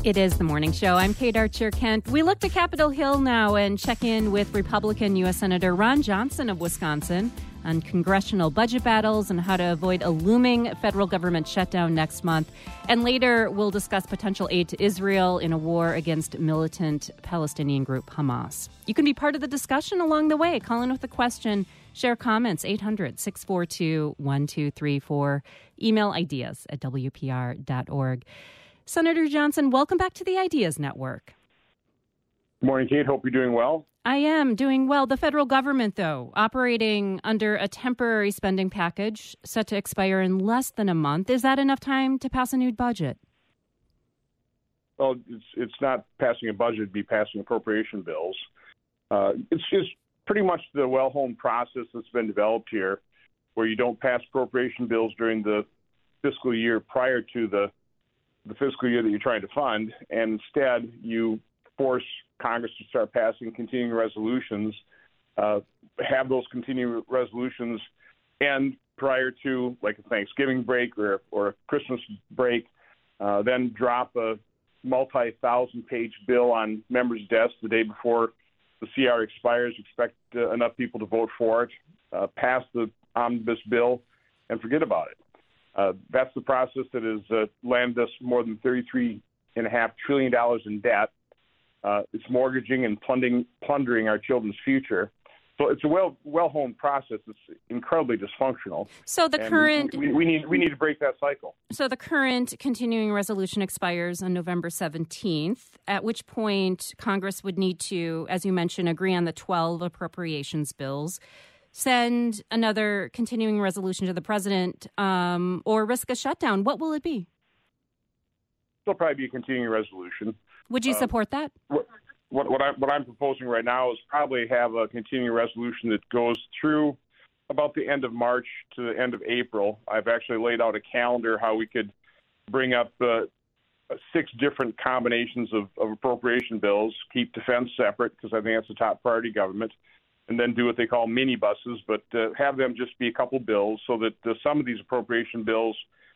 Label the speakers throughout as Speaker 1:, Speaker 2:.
Speaker 1: It is the morning show. I'm Kate Archer-Kent. We look to Capitol Hill now and check in with Republican U.S. Senator Ron Johnson of Wisconsin on congressional budget battles and how to avoid a looming federal government shutdown next month. And later, we'll discuss potential aid to Israel in a war against militant Palestinian group Hamas. You can be part of the discussion along the way. Call in with a question. Share comments, 800-642-1234. Email ideas at WPR.org. Senator Johnson, welcome back to the Ideas Network.
Speaker 2: Good morning, Kate. Hope you're doing well.
Speaker 1: I am doing well. The federal government, though, operating under a temporary spending package set to expire in less than a month. Is that enough time to pass a new budget?
Speaker 2: Well, it's not passing a budget, it'd be passing appropriation bills. It's just pretty much the well-honed process that's been developed here, where you don't pass appropriation bills during the fiscal year prior to the fiscal year that you're trying to fund, and instead you force Congress to start passing continuing resolutions, have those continuing resolutions end prior to like a Thanksgiving break or a Christmas break, then drop a multi-thousand-page bill on members' desks the day before the CR expires, expect enough people to vote for it, pass the omnibus bill, and forget about it. That's the process that has landed us more than $33.5 trillion in debt. It's mortgaging and plundering our children's future. So it's a well-honed process. It's incredibly dysfunctional.
Speaker 1: So the current
Speaker 2: we need to break that cycle.
Speaker 1: So the current continuing resolution expires on November 17th, at which point Congress would need to, as you mentioned, agree on the 12 appropriations bills, send another continuing resolution to the president, or risk a shutdown. What will it be?
Speaker 2: It'll probably be a continuing resolution.
Speaker 1: Would you support that?
Speaker 2: What I'm proposing right now is probably have a continuing resolution that goes through about the end of March to the end of April. I've actually laid out a calendar how we could bring up 6 different combinations of appropriation bills, keep defense separate because I think that's the top priority government, and then do what they call mini buses, but have them just be a couple bills so that some of these appropriation bills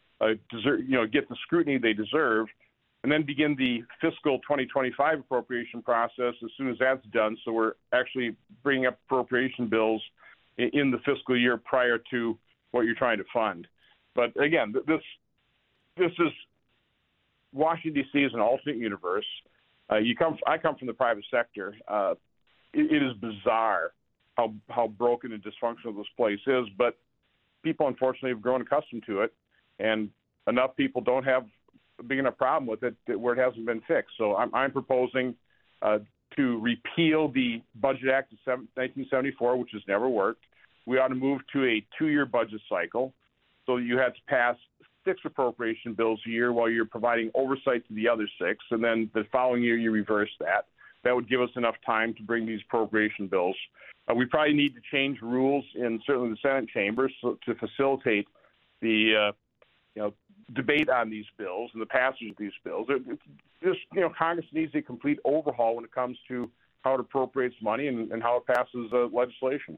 Speaker 2: get the scrutiny they deserve, and then begin the fiscal 2025 appropriation process as soon as that's done. So we're actually bringing up appropriation bills in the fiscal year prior to what you're trying to fund. But again, this is Washington, D.C. is an alternate universe. I come from the private sector. It is bizarre how broken and dysfunctional this place is, but people unfortunately have grown accustomed to it, and enough people don't have a big enough problem with it where it hasn't been fixed. So I'm proposing to repeal the Budget Act of 1974, which has never worked. We ought to move to a 2-year budget cycle, so you have to pass 6 appropriation bills a year while you're providing oversight to the other 6, and then the following year you reverse that. That would give us enough time to bring these appropriation bills. We probably need to change rules in certainly the Senate chambers to facilitate the debate on these bills and the passage of these bills. Congress needs a complete overhaul when it comes to how it appropriates money and how it passes legislation.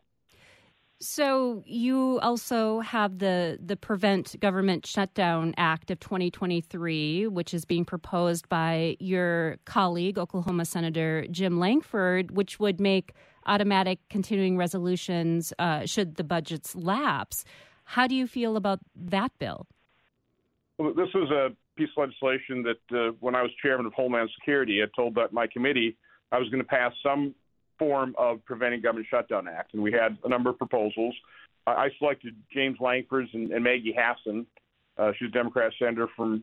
Speaker 1: So you also have the Prevent Government Shutdown Act of 2023, which is being proposed by your colleague, Oklahoma Senator Jim Lankford, which would make automatic continuing resolutions should the budgets lapse. How do you feel about that bill?
Speaker 2: Well, this was a piece of legislation that when I was chairman of Homeland Security, I told my committee I was going to pass some form of Preventing Government Shutdown Act, and we had a number of proposals. I selected James Lankford and Maggie Hassan. She's a Democrat senator from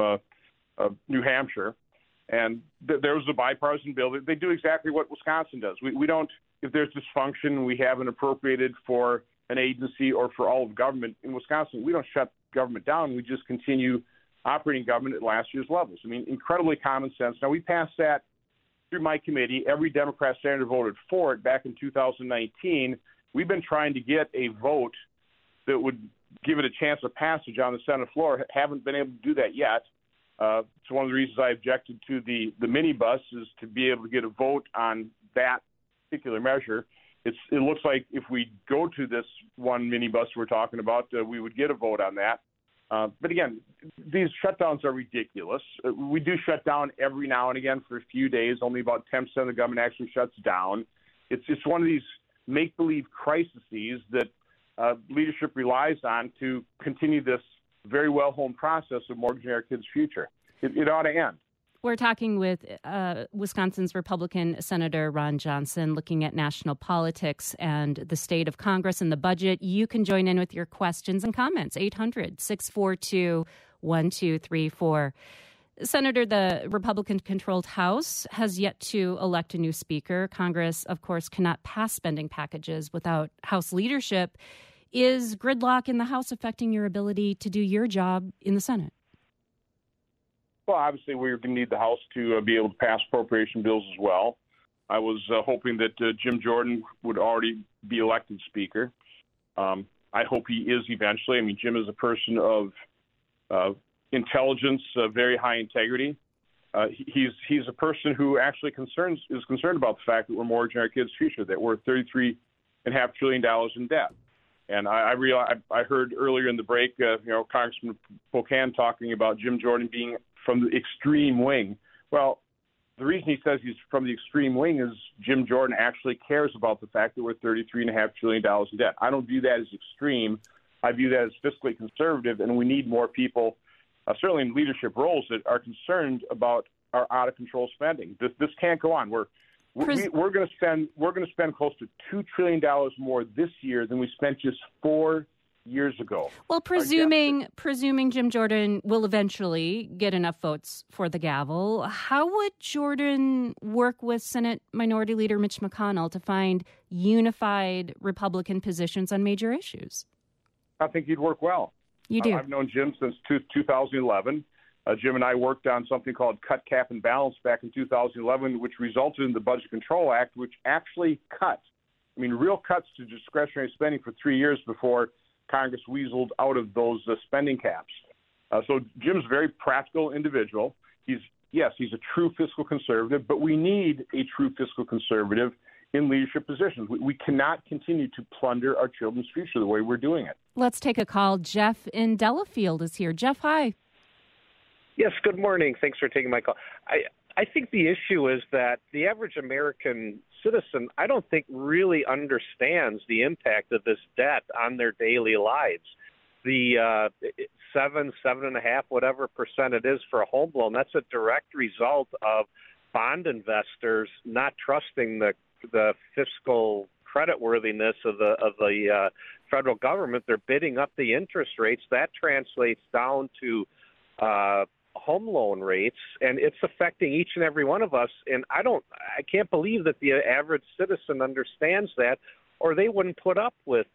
Speaker 2: New Hampshire, and there was a bipartisan bill. They do exactly what Wisconsin does. We don't, if there's dysfunction, we haven't appropriated for an agency or for all of government. In Wisconsin, we don't shut government down. We just continue operating government at last year's levels. I mean, incredibly common sense. Now, we passed that through my committee. Every Democrat senator voted for it back in 2019. We've been trying to get a vote that would give it a chance of passage on the Senate floor. Haven't been able to do that yet. It's one of the reasons I objected to the minibus is to be able to get a vote on that particular measure. It looks like if we go to this one minibus we're talking about, we would get a vote on that. But again, these shutdowns are ridiculous. We do shut down every now and again for a few days. Only about 10% of the government actually shuts down. It's just one of these make-believe crises that leadership relies on to continue this very well-honed process of mortgaging our kids' future. It ought to end.
Speaker 1: We're talking with Wisconsin's Republican Senator Ron Johnson, looking at national politics and the state of Congress and the budget. You can join in with your questions and comments, 800-642-1234. Senator, the Republican-controlled House has yet to elect a new speaker. Congress, of course, cannot pass spending packages without House leadership. Is gridlock in the House affecting your ability to do your job in the Senate?
Speaker 2: Well, obviously, we're going to need the House to be able to pass appropriation bills as well. I was hoping that Jim Jordan would already be elected Speaker. I hope he is eventually. I mean, Jim is a person of intelligence, very high integrity. He's a person who actually is concerned about the fact that we're mortgaging our kids' future, that we're $33.5 trillion in debt. And I heard earlier in the break, Congressman Pocan talking about Jim Jordan being from the extreme wing. Well, the reason he says he's from the extreme wing is Jim Jordan actually cares about the fact that we're $33.5 trillion in debt. I don't view that as extreme. I view that as fiscally conservative, and we need more people, certainly in leadership roles, that are concerned about our out-of-control spending. This can't go on. We're going to spend close to $2 trillion more this year than we spent just 4 years ago.
Speaker 1: Well, presuming Jim Jordan will eventually get enough votes for the gavel, how would Jordan work with Senate Minority Leader Mitch McConnell to find unified Republican positions on major issues?
Speaker 2: I think he'd work well.
Speaker 1: You do?
Speaker 2: I've known Jim since 2011. Jim and I worked on something called Cut, Cap, and Balance back in 2011, which resulted in the Budget Control Act, which actually cut, real cuts to discretionary spending for 3 years before Congress weaseled out of those spending caps. So Jim's a very practical individual. He's a true fiscal conservative, but we need a true fiscal conservative in leadership positions. We cannot continue to plunder our children's future the way we're doing it.
Speaker 1: Let's take a call. Jeff in Delafield is here. Jeff, hi.
Speaker 3: Yes, good morning. Thanks for taking my call. I think the issue is that the average American citizen, I don't think, really understands the impact of this debt on their daily lives. The 7.5%, whatever percent it is for a home loan, that's a direct result of bond investors not trusting the fiscal creditworthiness of the federal government. They're bidding up the interest rates. That translates down to home loan rates, and it's affecting each and every one of us. And I can't believe that the average citizen understands that, or they wouldn't put up with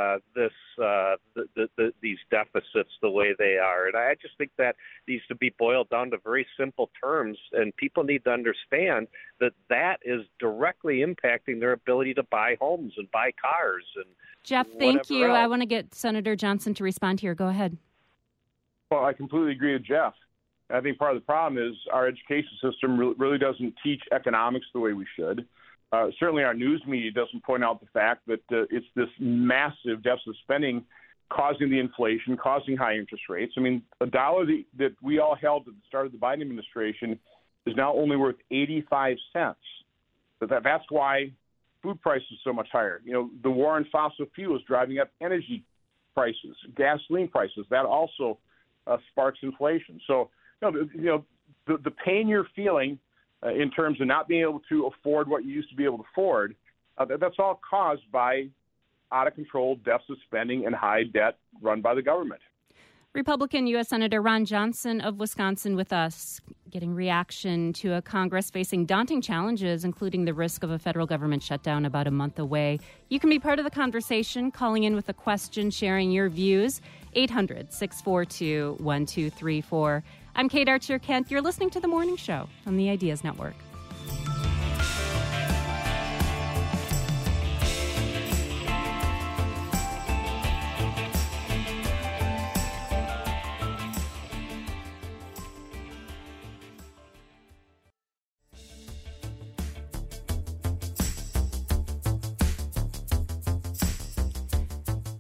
Speaker 3: these deficits the way they are. And I just think that needs to be boiled down to very simple terms, and people need to understand that is directly impacting their ability to buy homes and buy cars. And
Speaker 1: Jeff, thank you.
Speaker 3: Else.
Speaker 1: I want to get Senator Johnson to respond here. Go ahead.
Speaker 2: Well, I completely agree with Jeff. I think part of the problem is our education system really doesn't teach economics the way we should. Certainly our news media doesn't point out the fact that it's this massive deficit spending causing the inflation, causing high interest rates. A dollar that we all held at the start of the Biden administration is now only worth 85 cents. That's why food prices are so much higher. The war on fossil fuels driving up energy prices, gasoline prices. That also sparks inflation. So, the pain you're feeling in terms of not being able to afford what you used to be able to afford, that's all caused by out-of-control deficit spending and high debt run by the government.
Speaker 1: Republican U.S. Senator Ron Johnson of Wisconsin with us, getting reaction to a Congress facing daunting challenges, including the risk of a federal government shutdown about a month away. You can be part of the conversation, calling in with a question, sharing your views, 800-642-1234. I'm Kate Archer-Kent. You're listening to The Morning Show on the Ideas Network.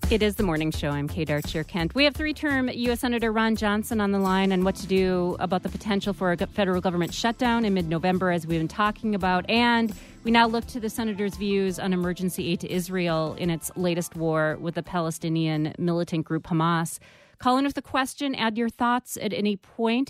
Speaker 1: It is the morning show. I'm Kate Archer-Kent. We have three-term U.S. Senator Ron Johnson on the line on what to do about the potential for a federal government shutdown in mid-November, as we've been talking about. And we now look to the senator's views on emergency aid to Israel in its latest war with the Palestinian militant group Hamas. Call in with a question. Add your thoughts at any point.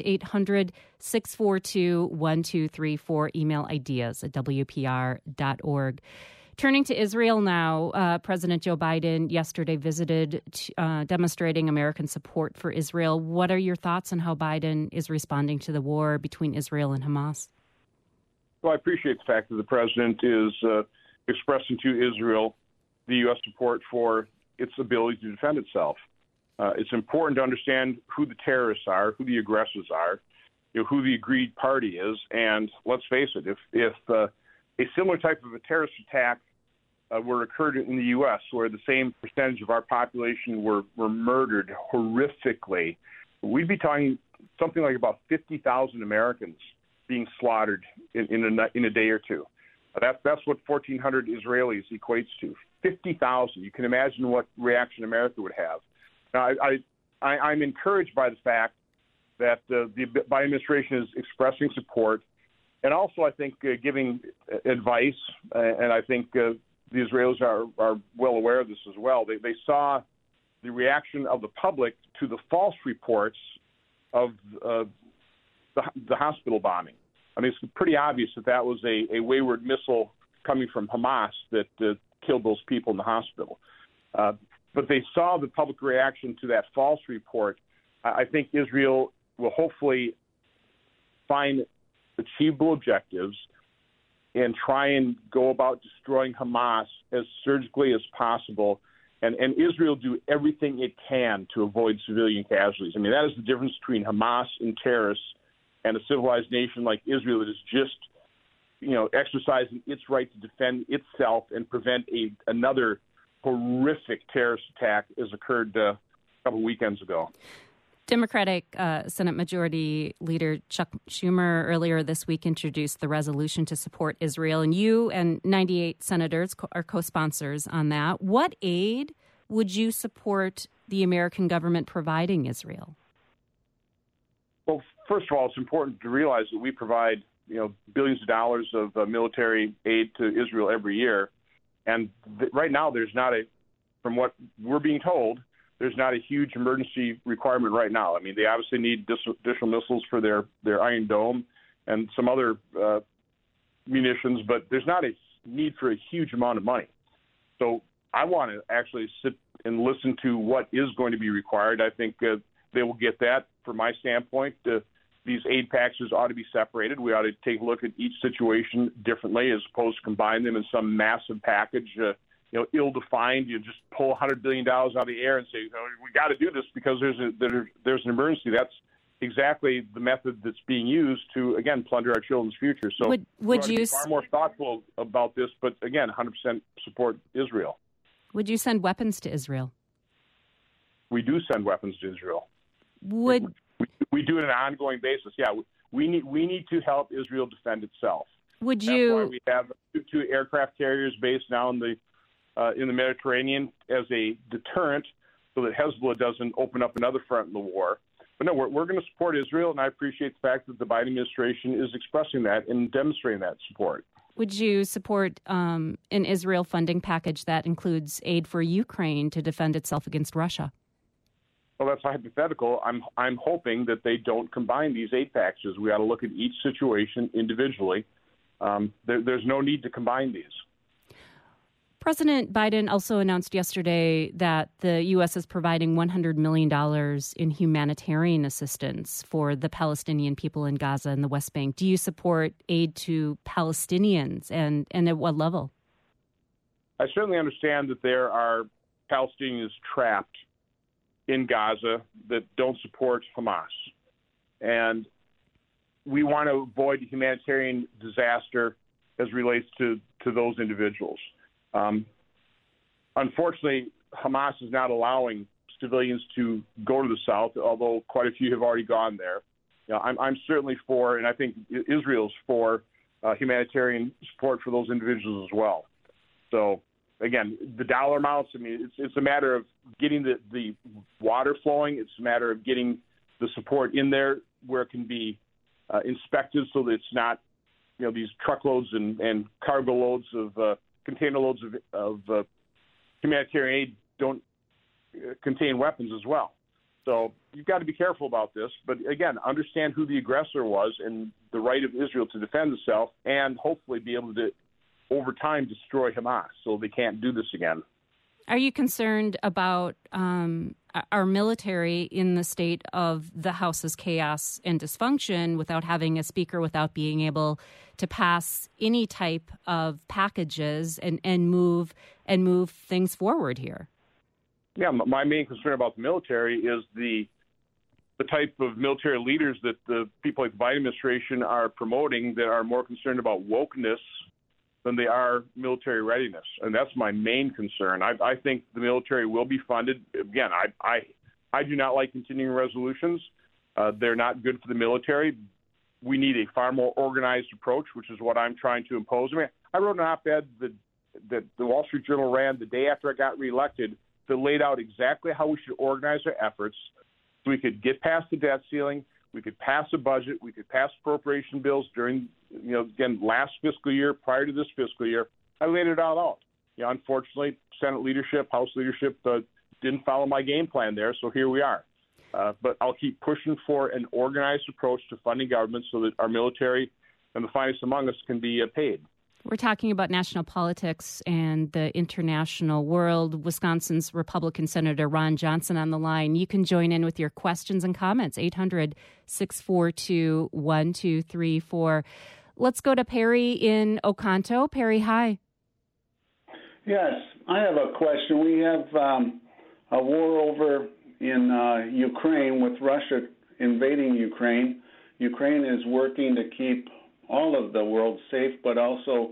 Speaker 1: 800-642-1234. Email ideas at WPR.org. Turning to Israel now, President Joe Biden yesterday visited demonstrating American support for Israel. What are your thoughts on how Biden is responding to the war between Israel and Hamas?
Speaker 2: Well, I appreciate the fact that the president is expressing to Israel the U.S. support for its ability to defend itself. It's important to understand who the terrorists are, who the aggressors are, who the agreed party is. And let's face it, if a similar type of a terrorist attack were occurred in the U.S., where the same percentage of our population were murdered horrifically, we'd be talking something like about 50,000 Americans being slaughtered in a day or two. That's what 1,400 Israelis equates to. 50,000. You can imagine what reaction America would have. Now, I'm encouraged by the fact that the Biden administration is expressing support, and also I think giving advice, and I think the Israelis are well aware of this as well. They saw the reaction of the public to the false reports of the hospital bombing. I mean, it's pretty obvious that was a wayward missile coming from Hamas that killed those people in the hospital. But they saw the public reaction to that false report. I think Israel will hopefully find achievable objectives and try and go about destroying Hamas as surgically as possible, and Israel do everything it can to avoid civilian casualties. I mean, that is the difference between Hamas and terrorists and a civilized nation like Israel that is just, exercising its right to defend itself and prevent another horrific terrorist attack as occurred a couple weekends ago.
Speaker 1: Democratic Senate Majority Leader Chuck Schumer earlier this week introduced the resolution to support Israel, and you and 98 senators are co-sponsors on that. What aid would you support the American government providing Israel?
Speaker 2: Well, first of all, it's important to realize that we provide, billions of dollars of military aid to Israel every year, and right now there's not from what we're being told, there's not a huge emergency requirement right now. I mean, they obviously need additional missiles for their Iron Dome and some other munitions, but there's not a need for a huge amount of money. So I want to actually sit and listen to what is going to be required. I think they will get that. From my standpoint, these aid packages ought to be separated. We ought to take a look at each situation differently as opposed to combine them in some massive package. Ill-defined. You just pull $100 billion out of the air and say, we got to do this because there's an emergency. That's exactly the method that's being used to, again, plunder our children's future. So
Speaker 1: would you be
Speaker 2: far more thoughtful about this, but again, 100% support Israel.
Speaker 1: Would you send weapons to Israel?
Speaker 2: We do send weapons to Israel. We do it on an ongoing basis. Yeah, we need to help Israel defend itself. That's why we have two aircraft carriers based now in the Mediterranean as a deterrent so that Hezbollah doesn't open up another front in the war. But no, we're going to support Israel, and I appreciate the fact that the Biden administration is expressing that and demonstrating that support.
Speaker 1: Would you support an Israel funding package that includes aid for Ukraine to defend itself against Russia?
Speaker 2: Well, that's hypothetical. I'm hoping that they don't combine these aid packages. We ought to look at each situation individually. There's no need to combine these.
Speaker 1: President Biden also announced yesterday that the U.S. is providing $100 million in humanitarian assistance for the Palestinian people in Gaza and the West Bank. Do you support aid to Palestinians, and at what level?
Speaker 2: I certainly understand that there are Palestinians trapped in Gaza that don't support Hamas. And we want to avoid humanitarian disaster as relates to those individuals. Unfortunately, Hamas is not allowing civilians to go to the south, although quite a few have already gone there. I'm certainly for, and I think Israel's for, humanitarian support for those individuals as well. So again, the dollar amounts, I mean, it's a matter of getting the water flowing. It's a matter of getting the support in there where it can be inspected so that it's not, these truckloads and cargo loads of container loads of humanitarian aid don't contain weapons as well. So you've got to be careful about this. But again, understand who the aggressor was and the right of Israel to defend itself, and hopefully be able to, over time, destroy Hamas so they can't do this again.
Speaker 1: Are you concerned about our military in the state of the House's chaos and dysfunction without having a speaker, without being able to pass any type of packages and move things forward here?
Speaker 2: Yeah, my main concern about the military is the type of military leaders that the people like the Biden administration are promoting that are more concerned about wokeness than they are military readiness. And that's my main concern. I think the military will be funded. Again, I do not like continuing resolutions. They're not good for the military. We need a far more organized approach, which is what I'm trying to impose. I wrote an op-ed that the Wall Street Journal ran the day after I got reelected that laid out exactly how we should organize our efforts so we could get past the debt ceiling, we could pass a budget, we could pass appropriation bills during, again, last fiscal year, prior to this fiscal year. I laid it all out. Unfortunately, Senate leadership, House leadership didn't follow my game plan there, so here we are. But I'll keep pushing for an organized approach to funding government so that our military and the finest among us can be paid.
Speaker 1: We're talking about national politics and the international world. Wisconsin's Republican Senator Ron Johnson on the line. You can join in with your questions and comments, 800-642-1234. Let's go to Perry in Oconto. Perry, hi.
Speaker 4: Yes, I have a question. We have a war over in Ukraine with Russia invading Ukraine. Ukraine is working to keep all of the world safe, but also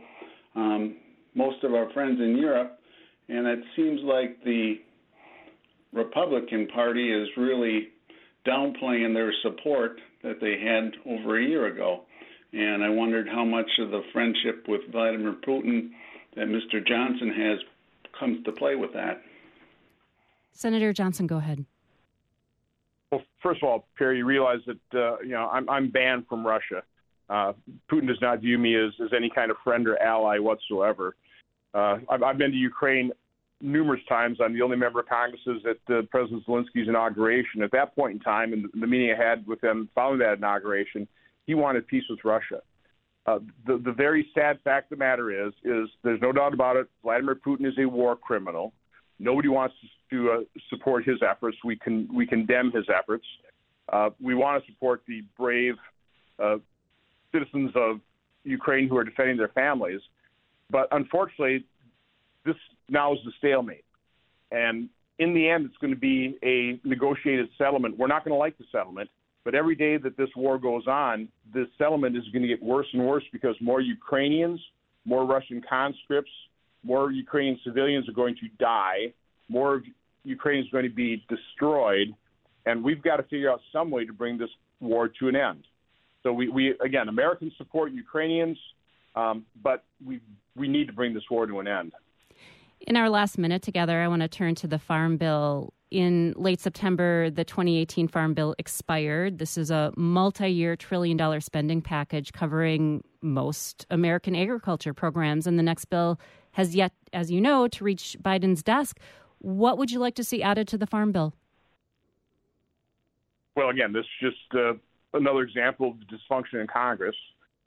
Speaker 4: most of our friends in Europe. And it seems like the Republican Party is really downplaying their support that they had over a year ago. And I wondered how much of the friendship with Vladimir Putin that Mr. Johnson has comes to play with that.
Speaker 1: Senator Johnson, go ahead.
Speaker 2: Well, first of all, Perry, you realize that I'm banned from Russia. Putin does not view me as any kind of friend or ally whatsoever. I've been to Ukraine numerous times. I'm the only member of Congress at President Zelensky's inauguration. At that point in time, in the meeting I had with him following that inauguration, he wanted peace with Russia. The very sad fact of the matter is there's no doubt about it, Vladimir Putin is a war criminal. Nobody wants to support his efforts. We condemn his efforts. We want to support the brave citizens of Ukraine who are defending their families. But unfortunately, this now is the stalemate. And in the end, it's going to be a negotiated settlement. We're not going to like the settlement, but every day that this war goes on, this settlement is going to get worse and worse because more Ukrainians, more Russian conscripts, more Ukrainian civilians are going to die, more Ukrainians are going to be destroyed, and we've got to figure out some way to bring this war to an end. So we again, Americans support Ukrainians, but we need to bring this war to an end.
Speaker 1: In our last minute together, I want to turn to the Farm Bill. In late September, the 2018 Farm Bill expired. This is a multi-year $1 trillion spending package covering most American agriculture programs, and the next bill has yet, as you know, to reach Biden's desk. What would you like to see added to the Farm Bill?
Speaker 2: Well, again, this is just another example of dysfunction in Congress.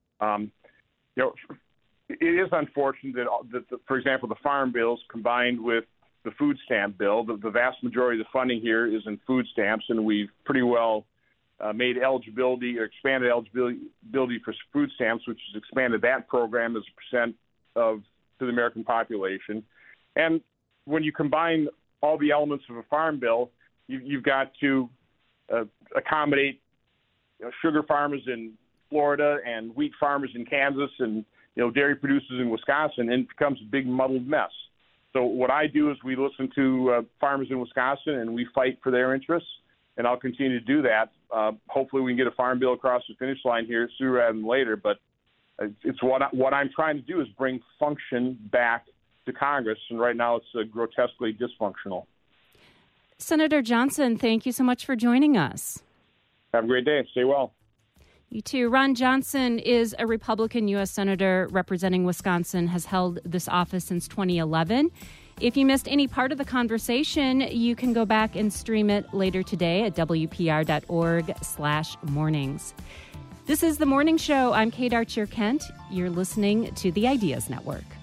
Speaker 2: It is unfortunate that for example, the farm bills combined with the food stamp bill, the vast majority of the funding here is in food stamps, and we've pretty well made eligibility or expanded eligibility for food stamps, which has expanded that program as a percent to the American population. And when you combine all the elements of a farm bill, you've got to accommodate sugar farmers in Florida and wheat farmers in Kansas and dairy producers in Wisconsin, and it becomes a big muddled mess. So what I do is we listen to farmers in Wisconsin and we fight for their interests, and I'll continue to do that. Hopefully we can get a farm bill across the finish line here sooner rather than later, but it's what I'm trying to do is bring function back to Congress, and right now it's grotesquely dysfunctional.
Speaker 1: Senator Johnson, thank you so much for joining us.
Speaker 2: Have a great day. Stay well.
Speaker 1: You too. Ron Johnson is a Republican U.S. Senator representing Wisconsin, has held this office since 2011. If you missed any part of the conversation, you can go back and stream it later today at wpr.org/mornings. This is The Morning Show. I'm Kate Archer-Kent. You're listening to the Ideas Network.